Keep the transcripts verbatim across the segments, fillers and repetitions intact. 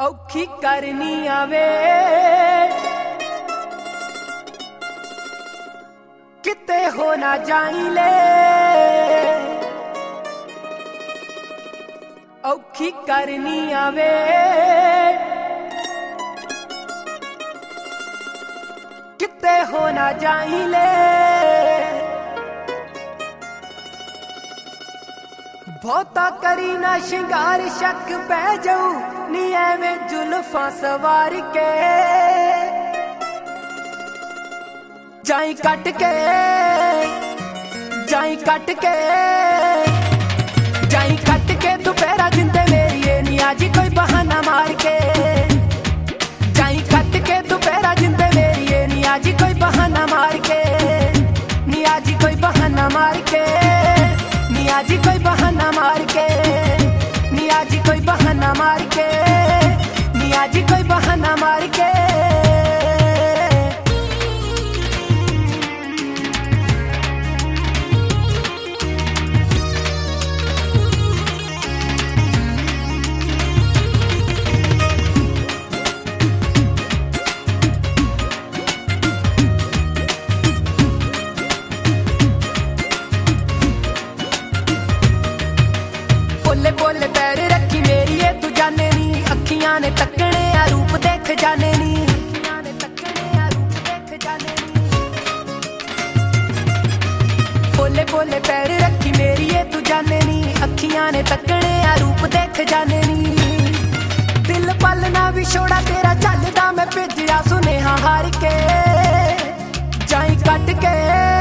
औखी करनी आवे किते हो ना जाई ले, औखी करनी आवे किते हो ना जाई ले। बहुता करी ना शिंगार शक पै जाऊ नी एवें जुल्फां सवार के जाई कट के जाई कट के जाई कट के दोपहरा जिंदे मेरी नी आजी कोई बहाना मार के जाई कट के दोपहरा जिंदे मेरी नी आजी कोई बहाना मार के नी आजी कोई बहाना मार के नी आजी कोई बहाना मार के नी आजी कोई बहाना मार के नी आजी कोई बहाना मार के। बोले बोले पैर रखी मेरी ये तू जाने नी, अखियां ने तकने आ रूप देख जाने नी, बोले बोले पैर रखी मेरी ये तू जाने नी, अखियां ने तकने आ रूप देख जाने नी। दिल पलना भी छोड़ा तेरा चलदा मैं भेजिया सुनेहा हार के जाई कट के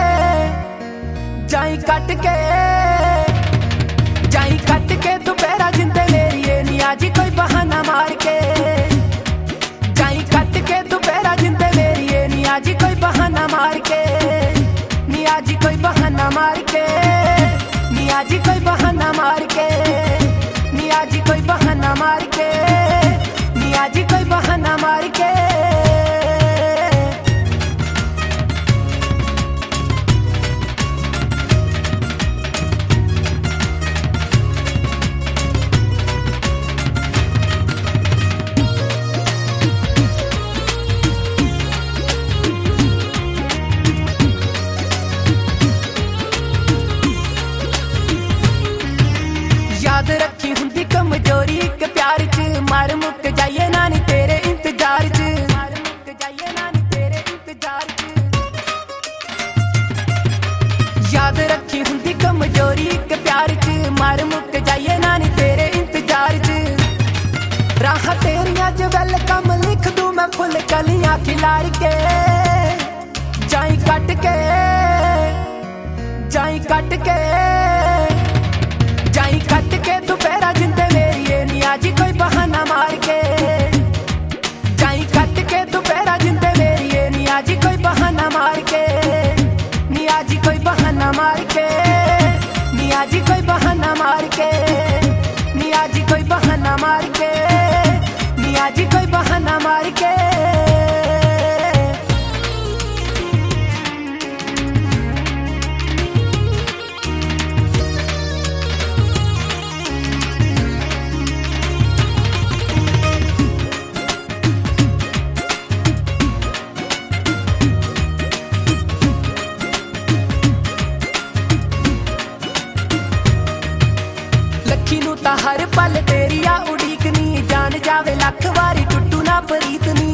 जाई कट के जाई कट के दोपहरा जिंदे मेरी नी आजी कोई बहाना मार के जाई कट के दोपहरा जिंदे मेरी नी आजी कोई बहाना मार के नी आजी कोई बहाना मार के नी आजी कोई बहाना मार के नी आजी कोई बहाना मार के नी आजी कोई बहाना मार के। याद रखी हुंदी कमजोरी एक प्यार च मार मुक जाइए नानी तेरे इंतजार च मार मुक जाइए नानी तेरे इंतजार च। याद रखी हुंदी कमजोरी एक प्यार च मार मुक जाइए नानी तेरे इंतजार च। राह तेरियां च वेलकम लिख दूं मैं फुल कलियां खिलार के जाई कट के जाई कट के जाई कट के दोपहरा जिंदे मेरी नी आजी कोई बहाना मार के जाई कट के दोपहरा जिंदे मेरी नी आजी कोई बहाना मार के नी आजी कोई बहाना मार के नी आजी कोई बहाना मार के नी आजी कोई बहाना मार के नी आजी कोई बहाना मार के। हर पल तेरी आ उड़ीकनी जान जावे लख वारी टुटू ना प्रीतनी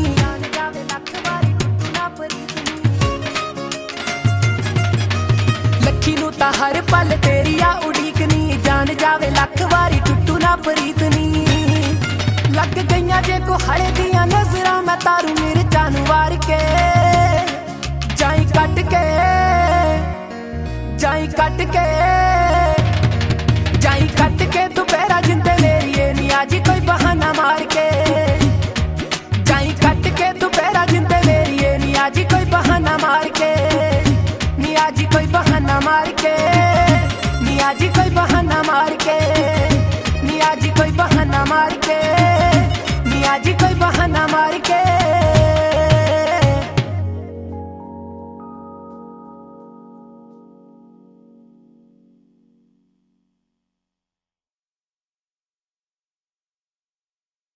लखी नू ता हर पल तेरी आ उड़ीकनी जान जावे लख वारी टुटू ना प्रीतनी। लग गईया जे को हड़े दियां नजरां मैं तारू मेरे जानू वार के जाई कट के जाई कट के जाई कट के दोपहरा जिंदे मेरी नी आजी कोई बहाना मार के जाई कट के दोपहरा जिंदे मेरी नी आजी कोई बहाना मार के नी आजी कोई बहाना मार के नी आजी कोई बहाना